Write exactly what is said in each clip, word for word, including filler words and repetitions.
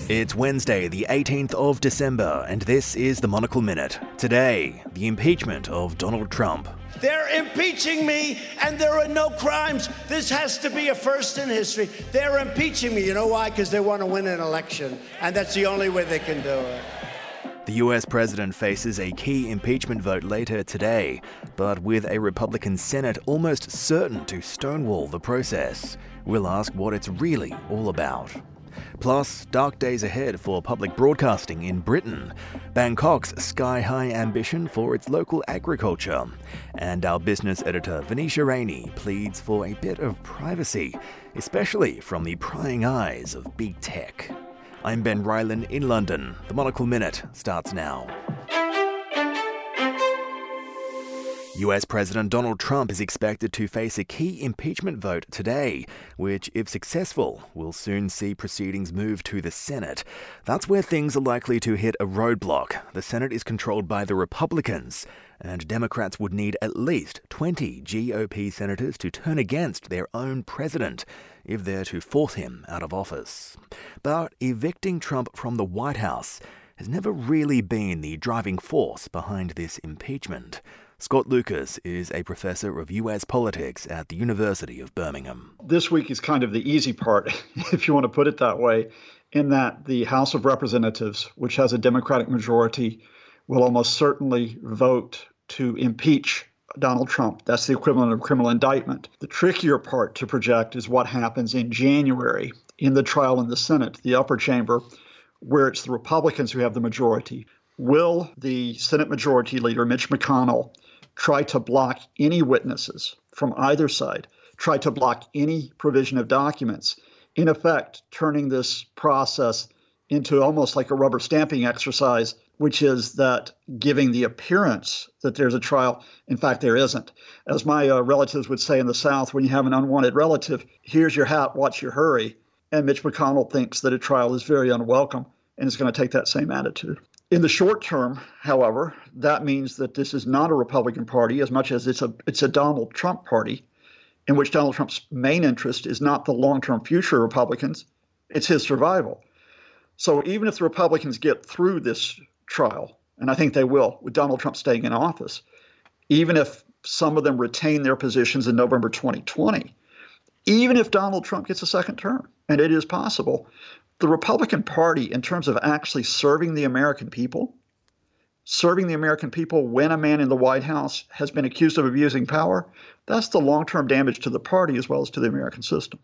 It's Wednesday, the eighteenth of December, and this is the Monocle Minute. Today, the impeachment of Donald Trump. They're impeaching me, and there are no crimes. This has to be a first in history. They're impeaching me. You know why? Because they want to win an election, and that's the only way they can do it. The U S president faces a key impeachment vote later today, but with a Republican Senate almost certain to stonewall the process. We'll ask what it's really all about. Plus, dark days ahead for public broadcasting in Britain, Bangkok's sky-high ambition for its local agriculture, and our business editor Venetia Rainey pleads for a bit of privacy, especially from the prying eyes of big tech. I'm Ben Ryland in London. The Monocle Minute starts now. U S President Donald Trump is expected to face a key impeachment vote today, which, if successful, will soon see proceedings move to the Senate. That's where things are likely to hit a roadblock. The Senate is controlled by the Republicans, and Democrats would need at least twenty G O P senators to turn against their own president if they're to force him out of office. But evicting Trump from the White House has never really been the driving force behind this impeachment. Scott Lucas is a professor of U S politics at the University of Birmingham. This week is kind of the easy part, if you want to put it that way, in that the House of Representatives, which has a Democratic majority, will almost certainly vote to impeach Donald Trump. That's the equivalent of criminal indictment. The trickier part to project is what happens in January in the trial in the Senate, the upper chamber, where it's the Republicans who have the majority. Will the Senate Majority Leader, Mitch McConnell, try to block any witnesses from either side, try to block any provision of documents, in effect turning this process into almost like a rubber stamping exercise, which is that giving the appearance that there's a trial. In fact, there isn't. As my uh, relatives would say in the South, when you have an unwanted relative, here's your hat, watch your hurry. And Mitch McConnell thinks that a trial is very unwelcome and is going to take that same attitude. In the short term, however, that means that this is not a Republican Party as much as it's a it's a Donald Trump party, in which Donald Trump's main interest is not the long-term future of Republicans, it's his survival. So even if the Republicans get through this trial, and I think they will, with Donald Trump staying in office, even if some of them retain their positions in November twenty twenty, even if Donald Trump gets a second term, and it is possible, the Republican Party, in terms of actually serving the American people, serving the American people when a man in the White House has been accused of abusing power, that's the long-term damage to the party as well as to the American system.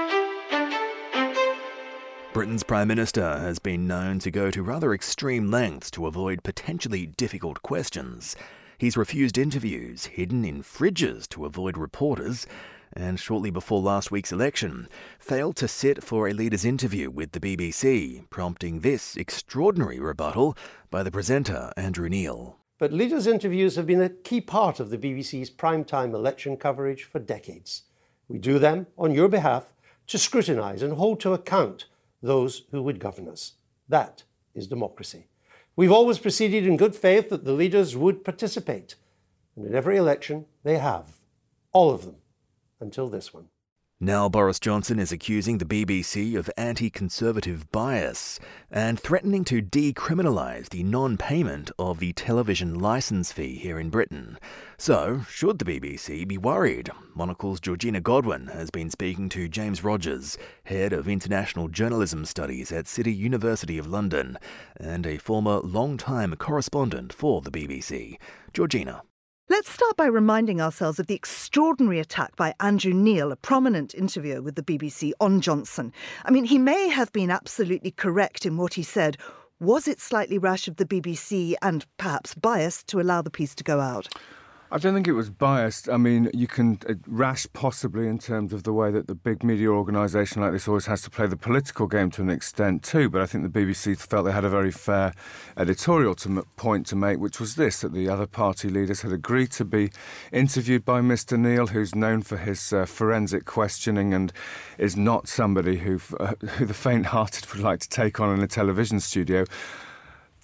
Britain's Prime Minister has been known to go to rather extreme lengths to avoid potentially difficult questions. He's refused interviews, hidden in fridges to avoid reporters, and shortly before last week's election, failed to sit for a leader's interview with the B B C, prompting this extraordinary rebuttal by the presenter, Andrew Neil. But leaders' interviews have been a key part of the B B C's primetime election coverage for decades. We do them on your behalf to scrutinise and hold to account those who would govern us. That is democracy. We've always proceeded in good faith that the leaders would participate, and in every election they have, all of them. Until this one. Now Boris Johnson is accusing the B B C of anti-conservative bias and threatening to decriminalise the non-payment of the television licence fee here in Britain. So, should the B B C be worried? Monocle's Georgina Godwin has been speaking to James Rogers, Head of International Journalism Studies at City University of London, and a former long-time correspondent for the B B C. Georgina. Let's start by reminding ourselves of the extraordinary attack by Andrew Neil, a prominent interviewer with the B B C, on Johnson. I mean, he may have been absolutely correct in what he said. Was it slightly rash of the B B C and perhaps biased to allow the piece to go out? I don't think it was biased. I mean, you can uh, rash possibly in terms of the way that the big media organisation like this always has to play the political game to an extent too. But I think the B B C felt they had a very fair editorial to m- point to make, which was this, that the other party leaders had agreed to be interviewed by Mister Neil, who's known for his uh, forensic questioning and is not somebody who, uh, who the faint-hearted would like to take on in a television studio.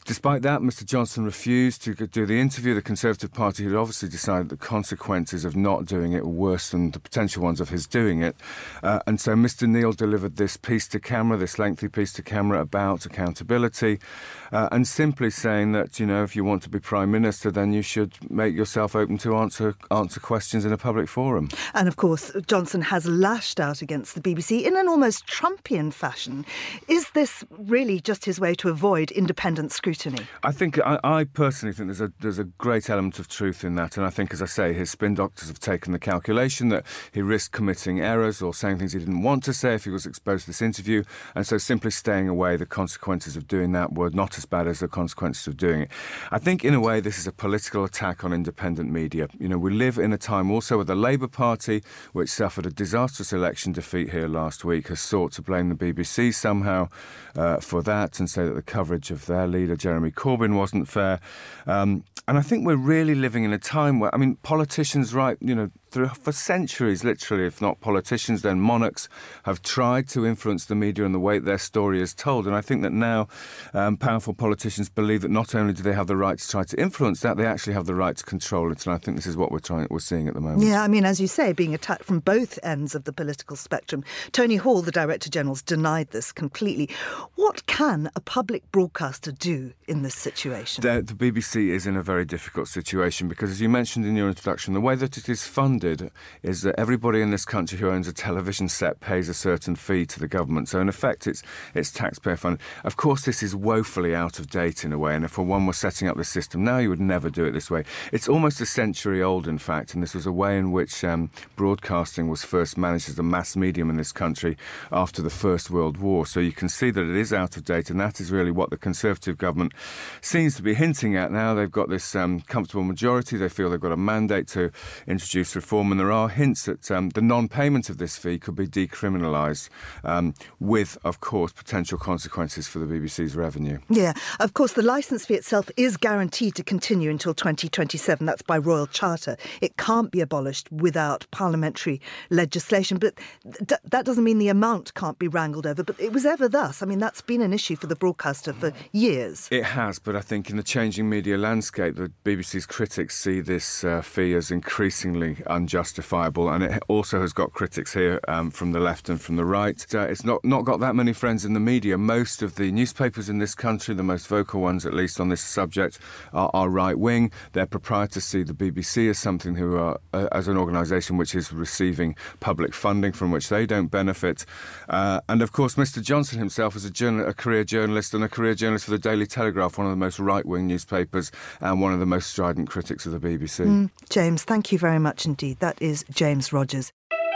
Despite that, Mr Johnson refused to do the interview. The Conservative Party had obviously decided the consequences of not doing it were worse than the potential ones of his doing it. Uh, and so Mr Neil delivered this piece to camera, this lengthy piece to camera about accountability, uh, and simply saying that, you know, if you want to be Prime Minister, then you should make yourself open to answer answer questions in a public forum. And of course, Johnson has lashed out against the B B C in an almost Trumpian fashion. Is this really just his way to avoid independent scrutiny? I think, I, I personally think there's a there's a great element of truth in that, and I think, as I say, his spin doctors have taken the calculation that he risked committing errors or saying things he didn't want to say if he was exposed to this interview, and so simply staying away, the consequences of doing that were not as bad as the consequences of doing it. I think, in a way, this is a political attack on independent media. You know, we live in a time also where the Labour Party, which suffered a disastrous election defeat here last week, has sought to blame the B B C somehow uh, for that and say that the coverage of their leader, Jeremy Corbyn, wasn't fair. Um, and I think we're really living in a time where, I mean, politicians, right, you know, through, for centuries, literally, if not politicians, then monarchs have tried to influence the media and the way their story is told. And I think that now um, powerful politicians believe that not only do they have the right to try to influence that, they actually have the right to control it. And I think this is what we're trying, we're seeing at the moment. Yeah, I mean, as you say, being attacked from both ends of the political spectrum. Tony Hall, the Director General's denied this completely. What can a public broadcaster do in this situation? The, the B B C is in a very difficult situation because, as you mentioned in your introduction, the way that it is funded is that everybody in this country who owns a television set pays a certain fee to the government. So in effect, it's it's taxpayer funded. Of course, this is woefully out of date in a way, and if one were setting up this system now, you would never do it this way. It's almost a century old, in fact, and this was a way in which um, broadcasting was first managed as a mass medium in this country after the First World War. So you can see that it is out of date, and that is really what the Conservative government seems to be hinting at now. They've got this um, comfortable majority. They feel they've got a mandate to introduce reform, and there are hints that um, the non-payment of this fee could be decriminalised um, with, of course, potential consequences for the B B C's revenue. Yeah, of course, the licence fee itself is guaranteed to continue until twenty twenty-seven. That's by Royal Charter. It can't be abolished without parliamentary legislation. But th- that doesn't mean the amount can't be wrangled over. But it was ever thus. I mean, that's been an issue for the broadcaster for years. It has, but I think in the changing media landscape, the B B C's critics see this uh, fee as increasingly unjustifiable, and it also has got critics here um, from the left and from the right. Uh, it's not, not got that many friends in the media. Most of the newspapers in this country, the most vocal ones at least on this subject, are, are right-wing. Their proprietors see the B B C as something who are, uh, as an organisation which is receiving public funding from which they don't benefit. Uh, and of course, Mr Johnson himself is a, journal- a career journalist and a career journalist for the Daily Telegraph, one of the most right-wing newspapers and one of the most strident critics of the B B C. Mm, James, thank you very much indeed. That is James Rogers.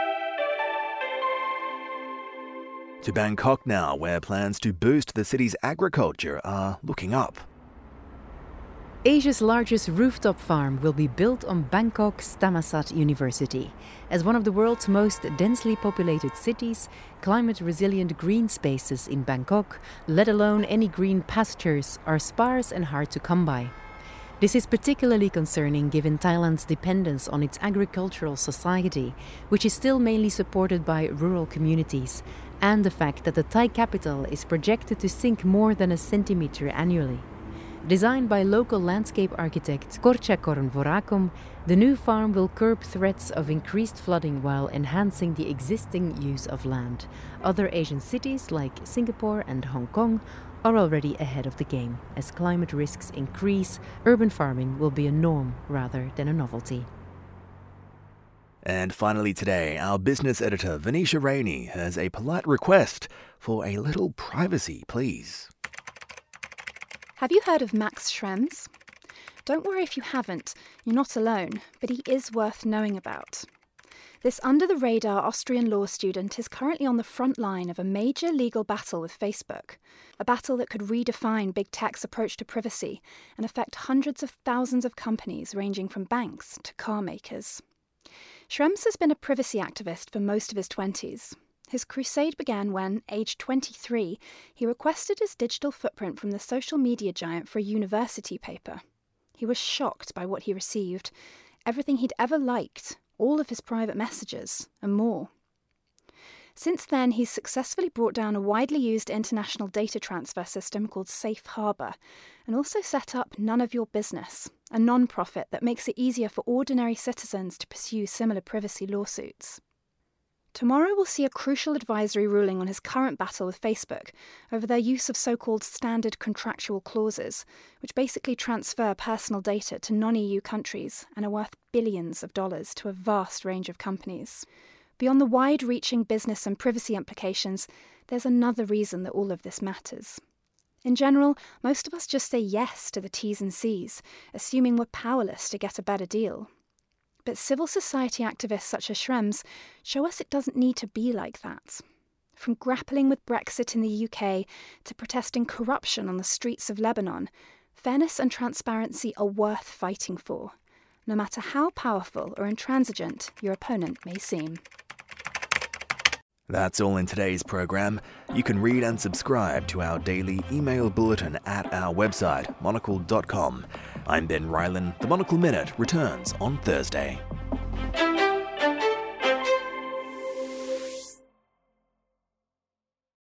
To Bangkok now, where plans to boost the city's agriculture are looking up. Asia's largest rooftop farm will be built on Bangkok's Thammasat University. As one of the world's most densely populated cities, climate-resilient green spaces in Bangkok, let alone any green pastures, are sparse and hard to come by. This is particularly concerning given Thailand's dependence on its agricultural society, which is still mainly supported by rural communities, and the fact that the Thai capital is projected to sink more than a centimetre annually. Designed by local landscape architect Korchakorn Vorakom, the new farm will curb threats of increased flooding while enhancing the existing use of land. Other Asian cities like Singapore and Hong Kong are already ahead of the game. As climate risks increase, urban farming will be a norm rather than a novelty. And finally today, our business editor Venetia Rainey has a polite request for a little privacy, please. Have you heard of Max Schrems? Don't worry if you haven't, you're not alone, but he is worth knowing about. This under-the-radar Austrian law student is currently on the front line of a major legal battle with Facebook, a battle that could redefine big tech's approach to privacy and affect hundreds of thousands of companies ranging from banks to car makers. Schrems has been a privacy activist for most of his twenties. His crusade began when, aged twenty-three, he requested his digital footprint from the social media giant for a university paper. He was shocked by what he received, everything he'd ever liked, all of his private messages, and more. Since then, he's successfully brought down a widely used international data transfer system called Safe Harbor, and also set up None of Your Business, a non-profit that makes it easier for ordinary citizens to pursue similar privacy lawsuits. Tomorrow we'll see a crucial advisory ruling on his current battle with Facebook over their use of so-called standard contractual clauses, which basically transfer personal data to non-E U countries and are worth billions of dollars to a vast range of companies. Beyond the wide-reaching business and privacy implications, there's another reason that all of this matters. In general, most of us just say yes to the T's and C's, assuming we're powerless to get a better deal. But civil society activists such as Schrems show us it doesn't need to be like that. From grappling with Brexit in the U K to protesting corruption on the streets of Lebanon, fairness and transparency are worth fighting for, no matter how powerful or intransigent your opponent may seem. That's all in today's program. You can read and subscribe to our daily email bulletin at our website, monocle dot com. I'm Ben Ryland. The Monocle Minute returns on Thursday.